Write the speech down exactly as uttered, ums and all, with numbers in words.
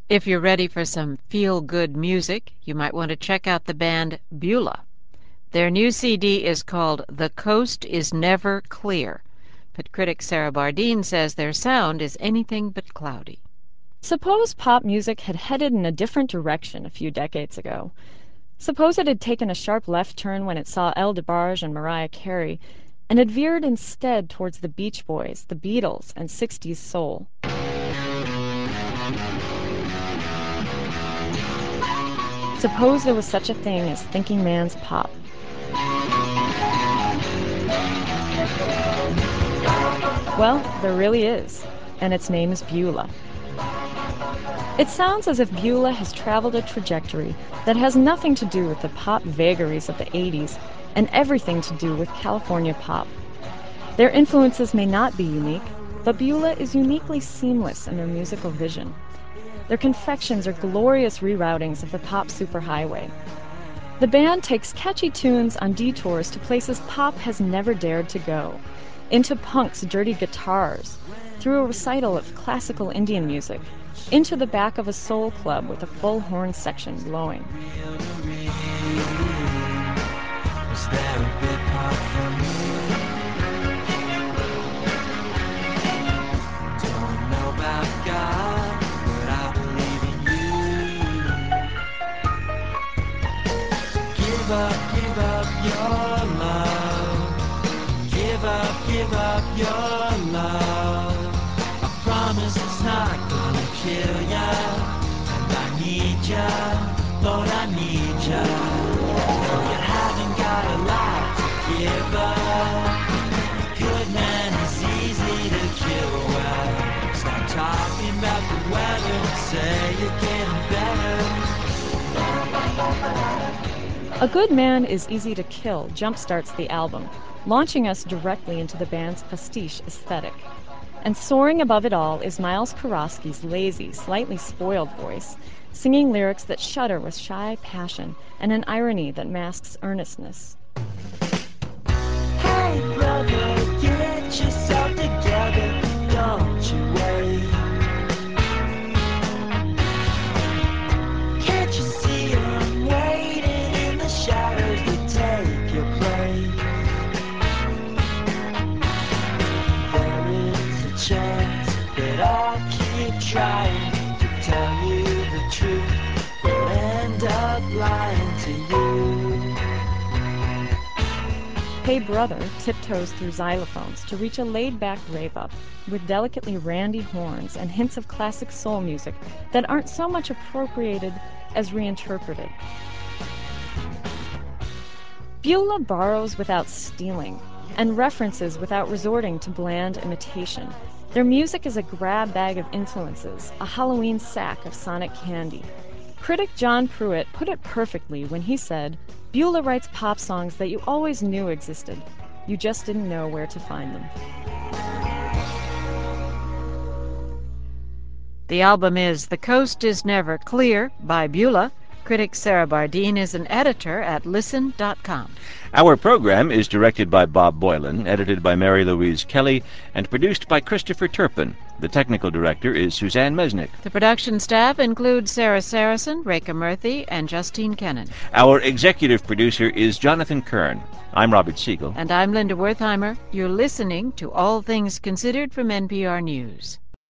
If you're ready for some feel-good music, you might want to check out the band Beulah. Their new C D is called The Coast is Never Clear, but critic Sarah Bardeen says their sound is anything but cloudy. Suppose pop music had headed in a different direction a few decades ago. Suppose it had taken a sharp left turn when it saw Elle DeBarge and Mariah Carey, and had veered instead towards the Beach Boys, the Beatles, and sixties soul. Suppose there was such a thing as thinking man's pop. Well, there really is, and its name is Beulah. It sounds as if Beulah has traveled a trajectory that has nothing to do with the pop vagaries of the eighties and everything to do with California pop. Their influences may not be unique, but Beulah is uniquely seamless in their musical vision. Their confections are glorious reroutings of the pop superhighway. The band takes catchy tunes on detours to places pop has never dared to go, into punk's dirty guitars, through a recital of classical Indian music, into the back of a soul club with a full horn section blowing. Was there a bit part for me? Don't know about God, but I believe in you. Give up, give up your love. Give up, give up your love. I promise it's not gonna kill ya. And I need ya, Lord, I need ya. No, you haven't got a lot to give up. Good man is easy to kill well. Stop talking about the weather, say you're getting better. A Good Man is Easy to Kill jumpstarts the album, launching us directly into the band's pastiche aesthetic. And soaring above it all is Miles Kurosky's lazy, slightly spoiled voice, singing lyrics that shudder with shy passion and an irony that masks earnestness. Hey brother, get yourself together, don't you wait. Can't you see I'm waiting in the shadows to take your place? There is a chance that I'll keep trying to tell you the truth, but end up lying to you. Hey Brother tiptoes through xylophones to reach a laid-back rave-up with delicately randy horns and hints of classic soul music that aren't so much appropriated as reinterpreted. Beulah borrows without stealing and references without resorting to bland imitation. Their music is a grab bag of influences, a Halloween sack of sonic candy. Critic John Pruitt put it perfectly when he said, Beulah writes pop songs that you always knew existed. You just didn't know where to find them. The album is The Coast is Never Clear by Beulah. Critic Sarah Bardeen is an editor at listen dot com. Our program is directed by Bob Boylan, edited by Mary Louise Kelly, and produced by Christopher Turpin. The technical director is Suzanne Mesnick. The production staff includes Sarah Saracen, Reka Murthy, and Justine Kennan. Our executive producer is Jonathan Kern. I'm Robert Siegel. And I'm Linda Wertheimer. You're listening to All Things Considered from N P R News.